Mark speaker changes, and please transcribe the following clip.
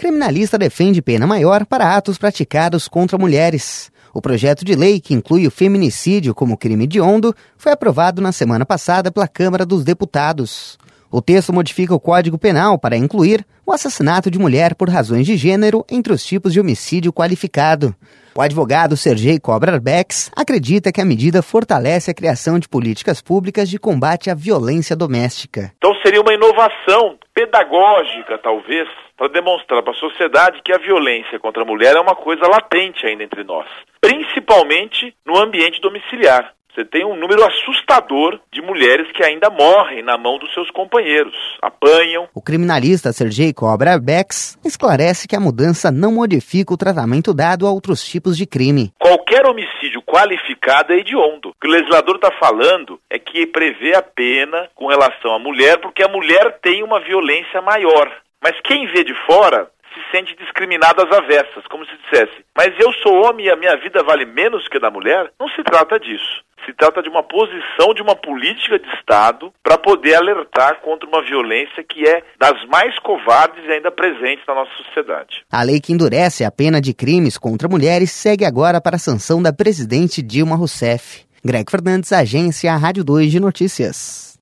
Speaker 1: Criminalista defende pena maior para atos praticados contra mulheres. O projeto de lei, que inclui o feminicídio como crime hediondo, foi aprovado na semana passada pela Câmara dos Deputados. O texto modifica o Código Penal para incluir o assassinato de mulher por razões de gênero entre os tipos de homicídio qualificado. O advogado Sergei Kobrar-Bex acredita que a medida fortalece a criação de políticas públicas de combate à violência doméstica.
Speaker 2: Então seria uma inovação pedagógica, talvez, para demonstrar para a sociedade que a violência contra a mulher é uma coisa latente ainda entre nós, principalmente no ambiente domiciliar. Você tem um número assustador de mulheres que ainda morrem na mão dos seus companheiros, apanham.
Speaker 1: O criminalista Sergei Kobrar-Bex esclarece que a mudança não modifica o tratamento dado a outros tipos de crime.
Speaker 2: Qualquer homicídio qualificado é hediondo. O que o legislador está falando é que prevê a pena com relação à mulher, porque a mulher tem uma violência maior. Mas quem vê de fora se sente discriminado às avessas, como se dissesse, mas eu sou homem e a minha vida vale menos que a da mulher? Não se trata disso. Se trata de uma posição, de uma política de Estado para poder alertar contra uma violência que é das mais covardes e ainda presentes na nossa sociedade.
Speaker 1: A lei que endurece a pena de crimes contra mulheres segue agora para a sanção da presidente Dilma Rousseff. Greg Fernandes, Agência Rádio 2 de Notícias.